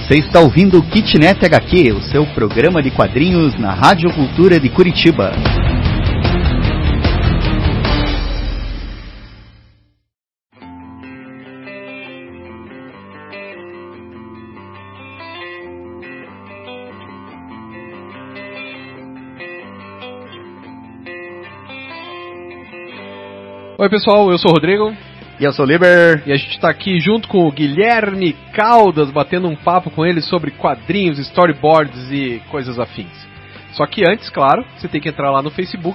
Você está ouvindo o Kitnet HQ, o seu programa de quadrinhos na Rádio Cultura de Curitiba. Oi pessoal, eu sou o Rodrigo. E eu sou o Liber. E a gente está aqui junto com o Guilherme Caldas, batendo um papo com ele sobre quadrinhos, storyboards e coisas afins. Só que antes, claro, você tem que entrar lá no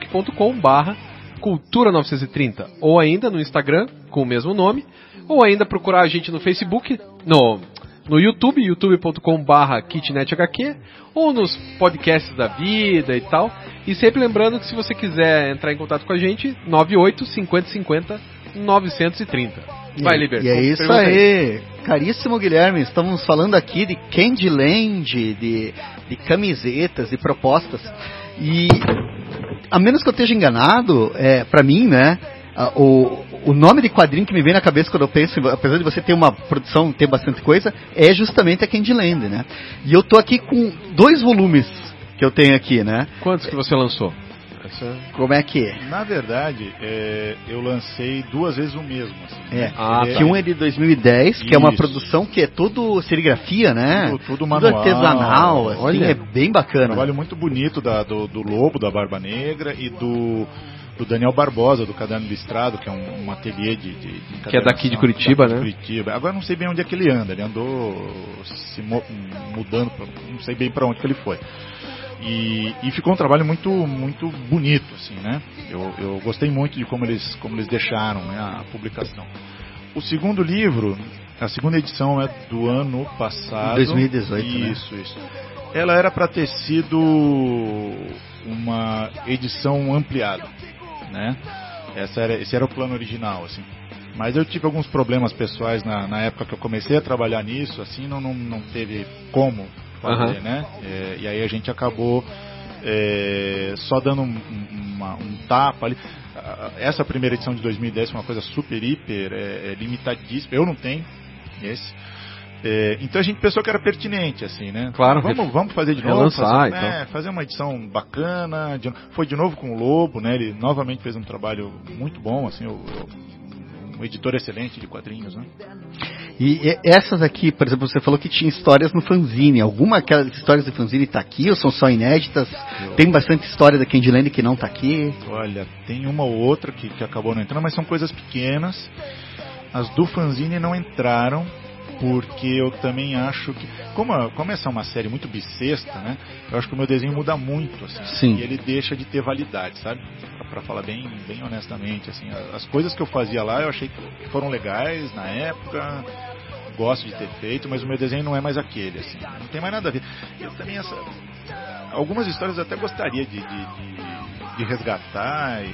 facebook.com/cultura930, ou ainda no Instagram, com o mesmo nome, ou ainda procurar a gente no Facebook, no YouTube, youtube.com/kitnethq, ou nos podcasts da vida e tal. E sempre lembrando que se você quiser entrar em contato com a gente, 98 50 50 930. Vai, Liber. E é isso aí, caríssimo Guilherme, estamos falando aqui de Candyland, de camisetas e propostas. E, a menos que eu esteja enganado, pra mim, né, o nome de quadrinho que me vem na cabeça quando eu penso, apesar de você ter uma produção, ter bastante coisa, é justamente a Candyland, né? E eu tô aqui com 2 volumes que eu tenho aqui, né? Quantos que você lançou? Como é que é? Na verdade, eu lancei 2 vezes o mesmo. Assim, que um é de 2010, que é uma produção que é tudo serigrafia, né? Tudo manual. Tudo artesanal, assim, olha, é bem bacana. Um trabalho muito bonito do Lobo, da Barba Negra, e do Daniel Barbosa, do Caderno Listrado, que é um ateliê de que é daqui de Curitiba, né? Curitiba. Agora não sei bem onde é que ele anda, ele andou se mudando, não sei bem para onde que ele foi. E ficou um trabalho muito, muito bonito, assim, né? Eu gostei muito de como eles deixaram, né, a publicação. O segundo livro, a segunda edição é do ano passado. 2018, Isso. Ela era para ter sido uma edição ampliada, né? Esse era o plano original, assim. Mas eu tive alguns problemas pessoais na época que eu comecei a trabalhar nisso, assim, não teve como fazer, né? E aí a gente acabou só dando um tapa ali. Essa primeira edição de 2010 foi uma coisa super, hiper limitadíssima. Eu não tenho esse. Então a gente pensou que era pertinente, assim, né? Claro. Vamos fazer de novo, lançar, fazer uma edição bacana. Foi de novo com o Lobo, né? Ele novamente fez um trabalho muito bom, assim, um editor excelente de quadrinhos, né? E essas aqui, por exemplo, você falou que tinha histórias no fanzine. Alguma daquelas histórias do fanzine está aqui ou são só inéditas? Tem bastante história da Candyland que não está aqui? Olha, tem uma ou outra que acabou não entrando, mas são coisas pequenas. As do fanzine não entraram, porque eu também acho que, como essa é uma série muito bissexta, né? Eu acho que o meu desenho muda muito, assim. Sim. E ele deixa de ter validade, sabe? Pra falar bem honestamente, assim. As coisas que eu fazia lá, eu achei que foram legais na época, gosto de ter feito, mas o meu desenho não é mais aquele, assim. Não tem mais nada a ver. Eu também, algumas histórias eu até gostaria de resgatar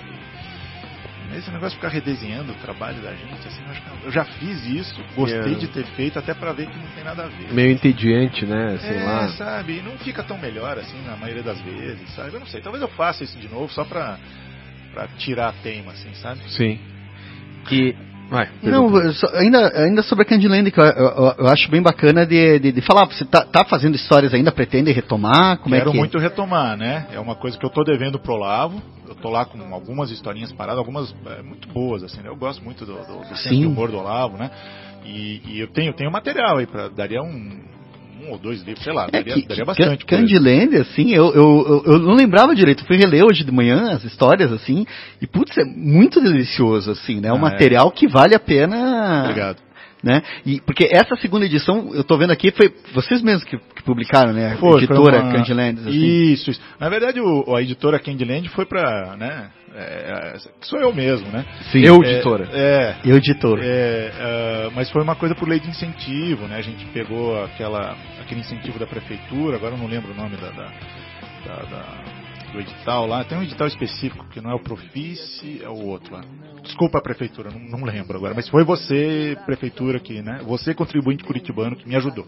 esse negócio de ficar redesenhando o trabalho da gente, assim, eu já fiz isso, gostei de ter feito, até pra ver que não tem nada a ver. Meio entediante, né? Sei lá. Sabe, não fica tão melhor, assim, na maioria das vezes, sabe? Eu não sei, talvez eu faça isso de novo, só pra tirar a teima, assim, sabe? Sim. E... Não, ainda sobre a Candyland, que eu acho bem bacana de falar. Você tá fazendo histórias ainda, pretende retomar? Quero muito retomar, né? É uma coisa que eu tô devendo pro Olavo. Eu tô lá com algumas historinhas paradas, algumas muito boas, assim, né? Eu gosto muito do senso de humor do Olavo, né? E eu tenho material aí, daria um ou 2 livros, sei lá, daria bastante. Candyland, assim, eu não lembrava direito, eu fui reler hoje de manhã as histórias, assim, e putz, é muito delicioso, assim, né? É um material que vale a pena. Obrigado. Né? Porque essa segunda edição, eu tô vendo aqui, foi vocês mesmos que publicaram, né? A editora Candyland. Assim. Isso. Na verdade, a editora Candyland foi pra, né? Sou eu mesmo, né? Sim. Editora. Eu editor. Mas foi uma coisa por lei de incentivo, né? A gente pegou aquele incentivo da prefeitura, agora eu não lembro o nome do edital lá. Tem um edital específico que não é o Profice, é o outro lá. Desculpa a prefeitura, não lembro agora, mas foi você, prefeitura, né? Você, contribuinte curitibano, que me ajudou.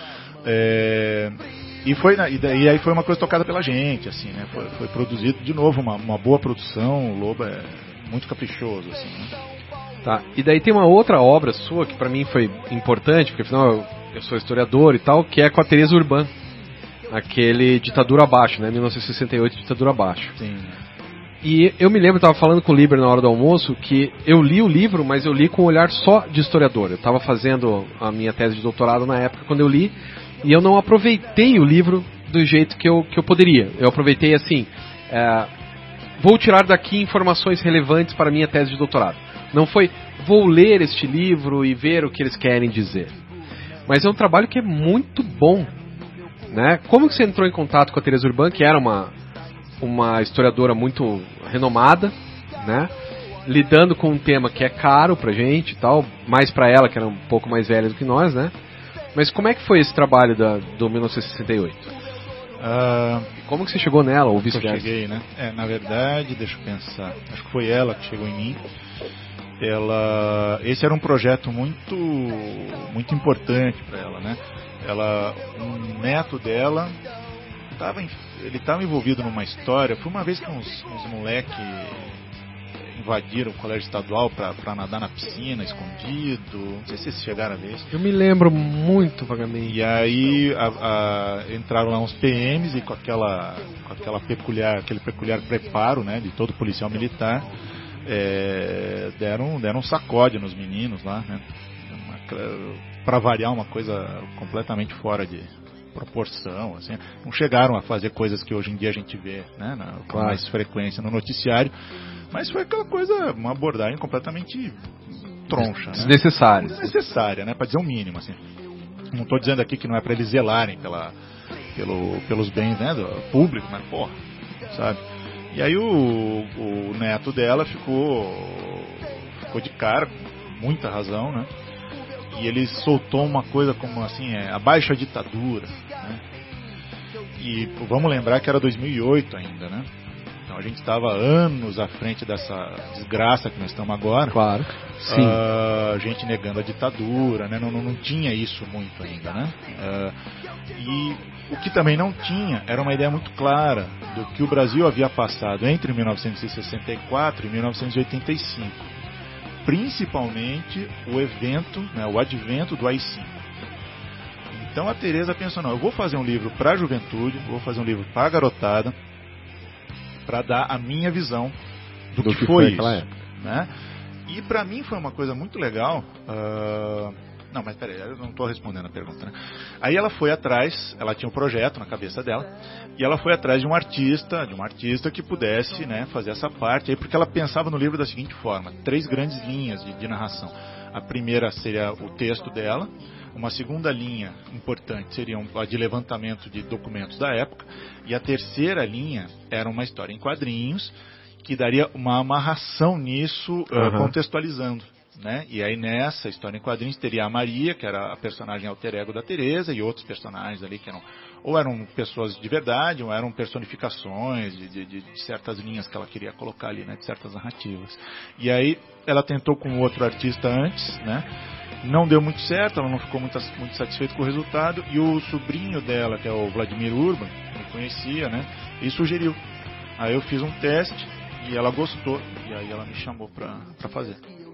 E aí foi uma coisa tocada pela gente, assim, né? Foi produzido de novo uma boa produção. O Lobo é muito caprichoso, assim, né? Tá. E daí tem uma outra obra sua que pra mim foi importante, porque afinal eu sou historiador e tal, que é com a Teresa Urban, aquele Ditadura Abaixo, né, 1968, Ditadura Abaixo. Sim. E eu me lembro, eu estava falando com o Liber na hora do almoço, que eu li o livro, mas eu li com um olhar só de historiador. Eu estava fazendo a minha tese de doutorado na época quando eu li, e eu não aproveitei o livro do jeito que eu poderia. Eu aproveitei assim, vou tirar daqui informações relevantes para a minha tese de doutorado. Não foi, vou ler este livro e ver o que eles querem dizer. Mas é um trabalho que é muito bom, né? Como que você entrou em contato com a Teresa Urban, que era uma historiadora muito renomada, né? Lidando com um tema que é caro pra gente e tal, mais pra ela, que era um pouco mais velha do que nós, né? Mas como é que foi esse trabalho do 1968? Como que você chegou nela, ou vice-versa? Eu cheguei, né? Na verdade, deixa eu pensar, acho que foi ela que chegou em mim. Esse era um projeto muito, muito importante para ela, né? Um neto dela ele estava envolvido numa história. Foi uma vez que uns moleques invadiram o colégio estadual para nadar na piscina, escondido. Não sei se vocês chegaram a ver isso. Eu me lembro muito vagamente. E aí entraram lá uns PMs e com aquele peculiar preparo, né, de todo policial militar, deram um sacode nos meninos lá, né? Para variar, uma coisa completamente fora de proporção, assim. Não chegaram a fazer coisas que hoje em dia a gente vê, né, com mais frequência no noticiário, mas foi aquela coisa, uma abordagem completamente troncha, desnecessária, né? Desnecessária, né, para dizer o mínimo, assim. Não estou dizendo aqui que não é para eles zelarem pelos bens, né, do público, mas porra, sabe? E aí o neto dela ficou de cara, com muita razão, né? E ele soltou uma coisa como assim, abaixo a ditadura, né? E vamos lembrar que era 2008 ainda, né? Então a gente estava anos à frente dessa desgraça que nós estamos agora. Claro, sim. Gente negando a ditadura, né? Não tinha isso muito ainda, né? E o que também não tinha era uma ideia muito clara do que o Brasil havia passado entre 1964 e 1985. Principalmente o advento do AI-5. Então a Teresa pensou, não, eu vou fazer um livro para a juventude, vou fazer um livro para a garotada, para dar a minha visão do que foi isso, né? E para mim foi uma coisa muito legal. Não, mas peraí, eu não estou respondendo a pergunta, né? Aí ela foi atrás, ela tinha um projeto na cabeça dela, e ela foi atrás de um artista que pudesse, né, fazer essa parte, aí, porque ela pensava no livro da seguinte forma: 3 grandes linhas de narração. A primeira seria o texto dela, uma segunda linha importante seria a de levantamento de documentos da época, e a terceira linha era uma história em quadrinhos, que daria uma amarração nisso, contextualizando. Né? E aí nessa história em quadrinhos teria a Maria, que era a personagem alter ego da Teresa, e outros personagens ali que eram pessoas de verdade, ou eram personificações de certas linhas que ela queria colocar ali, né? De certas narrativas. E aí ela tentou com outro artista antes, né? Não deu muito certo, ela não ficou muito satisfeita com o resultado, e o sobrinho dela, que é o Vladimir Urban, me conhecia, né? E sugeriu. Aí eu fiz um teste e ela gostou, e aí ela me chamou para fazer.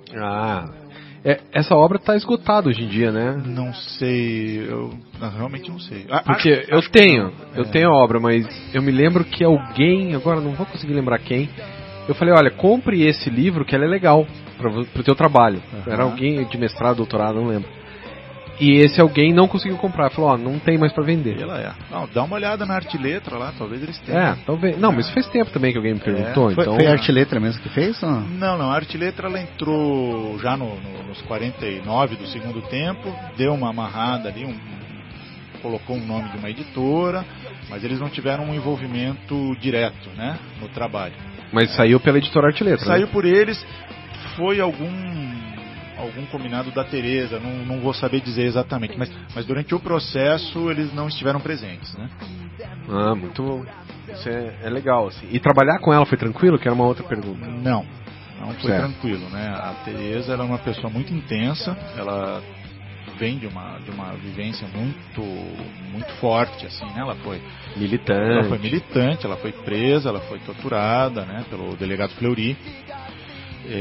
Essa obra está esgotada hoje em dia, né? Não sei, eu realmente não sei. Porque eu tenho a obra, mas eu me lembro que alguém, agora não vou conseguir lembrar quem, eu falei, olha, compre esse livro que ela é legal pro teu trabalho. Era alguém de mestrado, doutorado, não lembro. E esse alguém não conseguiu comprar, falou, não tem mais para vender. Não, dá uma olhada na Arte Letra lá, talvez eles tenham. Talvez. Não, mas faz tempo também que alguém me perguntou. Foi a Arte Letra mesmo que fez? Ou? Não, a Arte Letra ela entrou já nos 49 do segundo tempo, deu uma amarrada ali, colocou um nome de uma editora, mas eles não tiveram um envolvimento direto, né, no trabalho. Mas saiu pela editora Arte Letra. Saiu, né? Por eles, foi algum combinado da Teresa, não vou saber dizer exatamente, mas durante o processo eles não estiveram presentes, né? Muito bom. Isso é legal, assim. E trabalhar com ela foi tranquilo? Que era uma outra pergunta. Não foi tranquilo, né? A Teresa, ela é uma pessoa muito intensa, ela vem de uma vivência muito forte, assim, né? Ela foi militante, ela foi presa, ela foi torturada, né? Pelo delegado Fleury.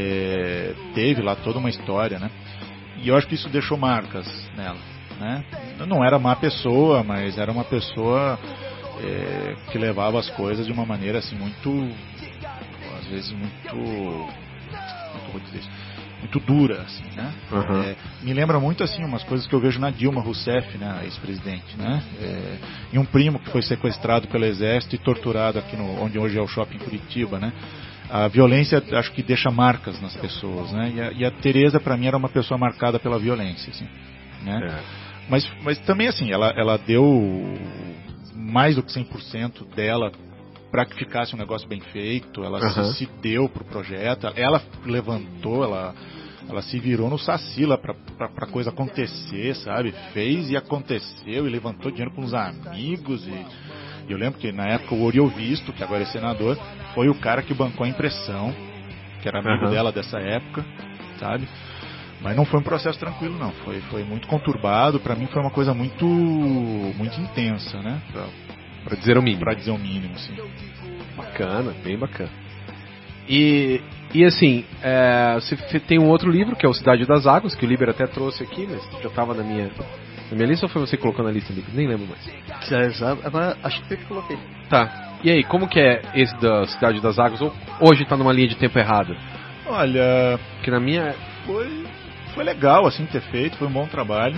Teve lá toda uma história, né? E eu acho que isso deixou marcas nela, né? não era má pessoa, mas era uma pessoa que levava as coisas de uma maneira assim muito, às vezes muito dura, assim, né? Uhum. Me lembra muito assim umas coisas que eu vejo na Dilma Rousseff, né, a ex-presidente, né? E um primo que foi sequestrado pelo exército e torturado aqui onde hoje é o shopping Curitiba, né? A violência acho que deixa marcas nas pessoas, né? E a Tereza para mim era uma pessoa marcada pela violência, assim, né? Mas também assim, ela deu mais do que 100% dela para que ficasse um negócio bem feito. Ela se deu pro projeto, ela levantou, ela se virou no saci lá pra coisa acontecer, sabe? Fez e aconteceu, e levantou dinheiro com os amigos, e eu lembro que na época o Oriovisto, que agora é senador, foi o cara que bancou a impressão, que era amigo dela dessa época, sabe? Mas não foi um processo tranquilo, não. Foi muito conturbado. Pra mim foi uma coisa muito intensa, né? Pra dizer o mínimo. Pra dizer o mínimo, sim. Bacana, bem bacana. E assim, você tem um outro livro, que é o Cidade das Águas, que o Liber até trouxe aqui, mas já estava na minha lista, ou foi você que colocou na lista, Liber? Nem lembro mais. Agora, acho que foi que coloquei. Tá. E aí, como que é esse da Cidade das Águas? Ou hoje está numa linha de tempo errada? Olha... Que na minha... Foi legal, assim, ter feito, foi um bom trabalho.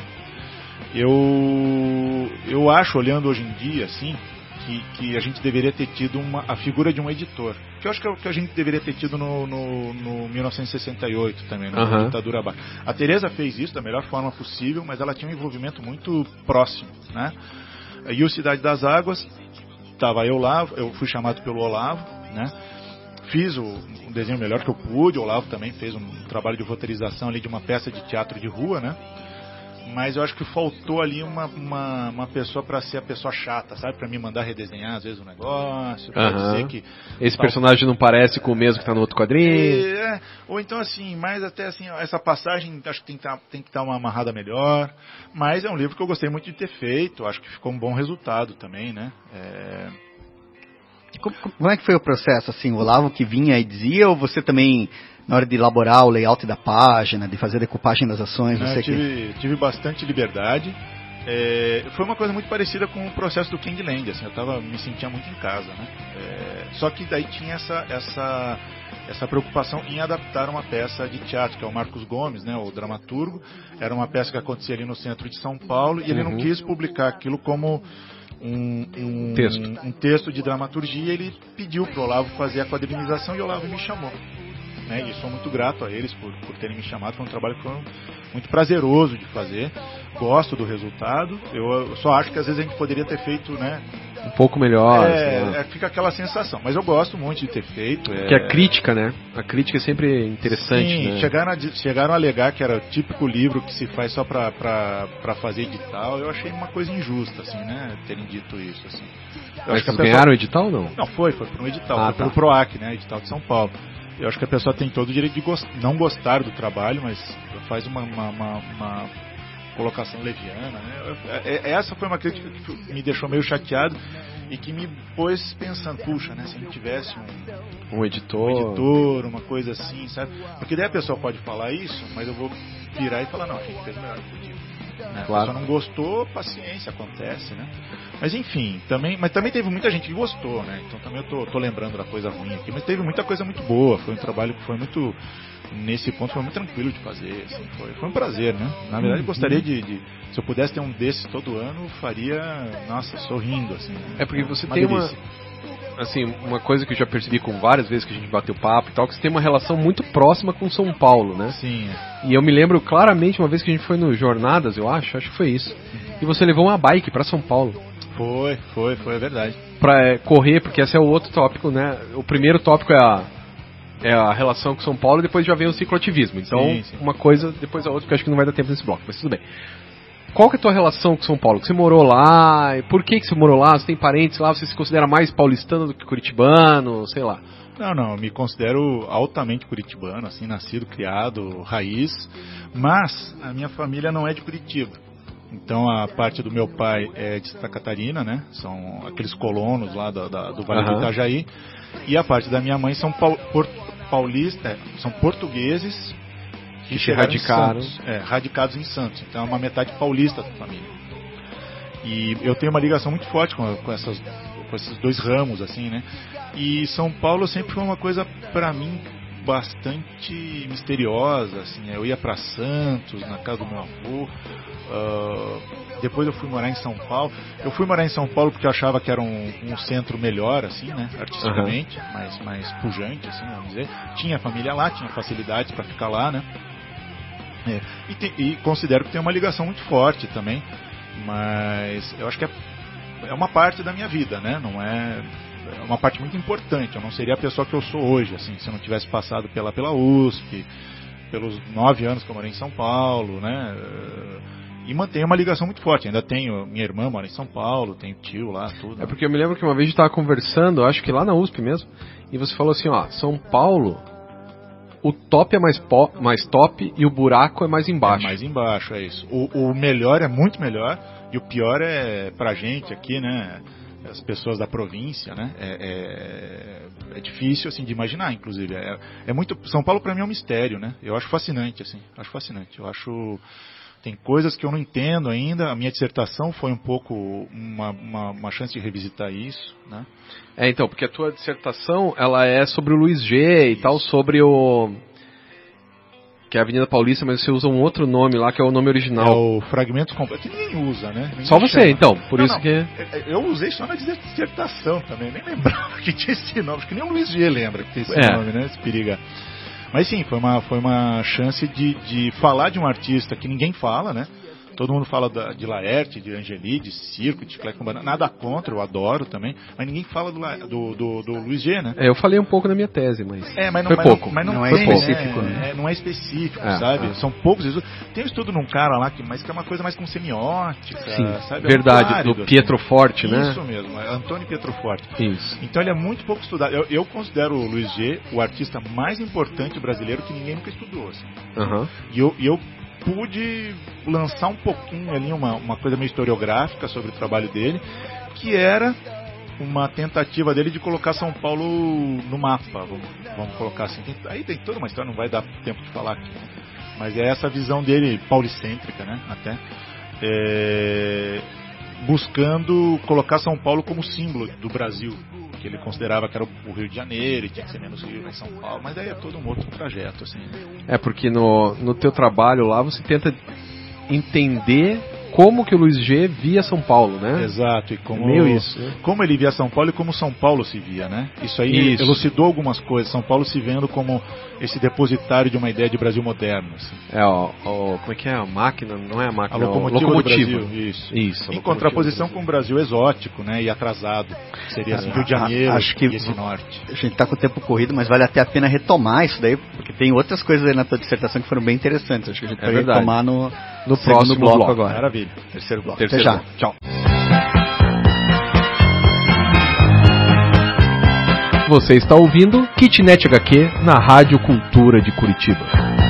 Eu acho, olhando hoje em dia, assim, que a gente deveria ter tido a figura de um editor. Que eu acho que é o que a gente deveria ter tido no 1968 também, na ditadura baixa. A Tereza fez isso da melhor forma possível, mas ela tinha um envolvimento muito próximo, né? E o Cidade das Águas, estava eu fui chamado pelo Olavo, né? Fiz um desenho melhor que eu pude. O Olavo também fez um trabalho de roteirização ali de uma peça de teatro de rua, né? Mas eu acho que faltou ali uma pessoa para ser a pessoa chata, sabe? Para me mandar redesenhar às vezes o negócio, pra dizer que esse personagem não parece com o mesmo que tá no outro quadrinho. Ou então assim, mais até assim, essa passagem acho que tem que dar uma amarrada melhor. Mas é um livro que eu gostei muito de ter feito. Acho que ficou um bom resultado também, né? Como é que foi o processo, assim, o Olavo que vinha e dizia, ou você também, na hora de elaborar o layout da página, de fazer a decupagem das ações, você tive bastante liberdade. Foi uma coisa muito parecida com o processo do Kingland, assim, me sentia muito em casa, né? Só que daí tinha essa preocupação em adaptar uma peça de teatro, que é o Marcos Gomes, né, o dramaturgo. Era uma peça que acontecia ali no centro de São Paulo, e ele não quis publicar aquilo como um texto de dramaturgia. Ele pediu para o Olavo fazer a quadrinização e o Olavo me chamou, né? E sou muito grato a eles por terem me chamado. Foi um trabalho que foi muito prazeroso de fazer. Gosto do resultado. Eu só acho que às vezes a gente poderia ter feito, né, um pouco melhor. Fica aquela sensação. Mas eu gosto muito de ter feito. Porque a crítica, né? A crítica é sempre interessante. Sim, né? Chegaram a alegar que era o típico livro que se faz só pra fazer edital. Eu achei uma coisa injusta, assim, né? Terem dito isso, assim. Mas vocês ganharam o edital ou não? Não, foi para um edital. Foi pro PROAC, né? Edital de São Paulo. Eu acho que a pessoa tem todo o direito de não gostar do trabalho, mas faz uma colocação leviana, né? Essa foi uma crítica que me deixou meio chateado e que me pôs pensando, puxa, né? Se a gente tivesse um editor, uma coisa assim, sabe? Porque daí a pessoa pode falar isso, mas eu vou virar e falar, não, a gente fez o melhor que podia. Né? Claro. A pessoa não gostou, paciência, acontece, né? Mas enfim, mas também teve muita gente que gostou, né? Então também eu tô lembrando da coisa ruim aqui, mas teve muita coisa muito boa. Foi um trabalho que foi muito, nesse ponto, foi muito tranquilo de fazer, assim, foi um prazer, né? Na verdade, eu gostaria de se eu pudesse ter um desses todo ano, eu faria, nossa, sorrindo, assim. É porque você tem uma coisa que eu já percebi com várias vezes que a gente bateu papo e tal, que você tem uma relação muito próxima com São Paulo, né? Sim. E eu me lembro claramente uma vez que a gente foi no Jornadas, eu acho que foi isso, e você levou uma bike pra São Paulo. Foi, é verdade. Pra correr, porque esse é o outro tópico, né? O primeiro tópico é a relação com São Paulo, e depois já vem o cicloativismo. Então, sim. Uma coisa, depois a outra, que eu acho que não vai dar tempo nesse bloco, mas tudo bem. Qual que é a tua relação com São Paulo? Você morou lá? Por que você morou lá? Você tem parentes lá? Você se considera mais paulistano do que curitibano? Sei lá. Não, eu me considero altamente curitibano, assim, nascido, criado, raiz. Mas a minha família não é de Curitiba. Então a parte do meu pai é de Santa Catarina, né? São aqueles colonos lá do Vale do Itajaí. E a parte da minha mãe são são portugueses que se radicaram. Radicados em Santos. Então é uma metade paulista da família. E eu tenho uma ligação muito forte com esses dois ramos, assim, né? E São Paulo sempre foi uma coisa, para mim, bastante misteriosa, assim. Eu ia para Santos, na casa do meu avô. Depois eu fui morar em São Paulo. Eu fui morar em São Paulo porque eu achava que era um centro melhor, assim, né? Artisticamente, mais pujante, assim, vamos dizer. Tinha família lá, tinha facilidade para ficar lá, né? E considero que tem uma ligação muito forte também, mas eu acho que é uma parte da minha vida, né? Não é uma parte muito importante. Eu não seria a pessoa que eu sou hoje, assim, se eu não tivesse passado pela USP, pelos 9 anos que eu morei em São Paulo, né? E mantenho uma ligação muito forte. Ainda tenho, minha irmã mora em São Paulo, tenho tio lá, tudo. É porque eu me lembro que uma vez a gente estava conversando, acho que lá na USP mesmo, e você falou assim, ó, São Paulo, o top é mais top e o buraco é mais embaixo. É mais embaixo, é isso. O melhor é muito melhor e o pior é pra gente aqui, né? As pessoas da província, né? É difícil, assim, de imaginar, inclusive. São Paulo pra mim é um mistério, né? Eu acho fascinante, assim. Eu acho... Tem coisas que eu não entendo ainda. A minha dissertação foi um pouco uma chance de revisitar isso, né? Então, porque a tua dissertação, ela é sobre o Luiz G e tal, sobre que é a Avenida Paulista, mas você usa um outro nome lá, que é o nome original. É o Fragmentos Completos, que ninguém usa, né? Ninguém só você, chama. então, por isso não. que... Eu usei só na dissertação também, nem lembrava que tinha esse nome, acho que nem o Luiz G lembra que tem esse nome, né? Esse periga. Mas sim, foi uma chance de falar de um artista que ninguém fala, né? Todo mundo fala de Laerte, de Angeli, de Circo, de Chiclete com Banana. Nada contra, eu adoro também. Mas ninguém fala do Luiz G, né? Eu falei um pouco na minha tese, mas mas foi pouco. Mas não é tem, específico, né? Não é específico, sabe? São poucos estudos. Tem um estudo num cara lá, mas que é uma coisa mais com semiótica, sim, sabe? Verdade, árido, do Pietro Forte, né? Isso mesmo, Antônio Pietro Forte. Isso. Então ele é muito pouco estudado. Eu considero o Luiz G o artista mais importante brasileiro que ninguém nunca estudou, assim. E eu pude lançar um pouquinho ali uma coisa meio historiográfica sobre o trabalho dele, que era uma tentativa dele de colocar São Paulo no mapa, vamos colocar assim. Aí tem toda uma história, não vai dar tempo de falar aqui, mas é essa visão dele paulicêntrica, né, até, buscando colocar São Paulo como símbolo do Brasil, que ele considerava que era o Rio de Janeiro e tinha que ser menos Rio, mais São Paulo, mas aí é todo um outro trajeto, assim. Porque no teu trabalho lá você tenta entender como que o Luiz G via São Paulo, né? Exato, e como, meio isso, né? Como ele via São Paulo e como São Paulo se via, né? Isso aí elucidou algumas coisas, São Paulo se vendo como esse depositário de uma ideia de Brasil moderno. Assim. Como é que é? A máquina, não é a máquina, a locomotiva do Brasil, isso. Em contraposição com o Brasil exótico, né, e atrasado, que seria assim, Rio de Janeiro e esse norte. A gente está com o tempo corrido, mas vale até a pena retomar isso daí, porque tem outras coisas aí na tua dissertação que foram bem interessantes. Acho que a gente vai retomar no próximo bloco agora. Maravilha. Terceiro bloco. Até já. Tchau. Você está ouvindo Kitnet HQ na Rádio Cultura de Curitiba.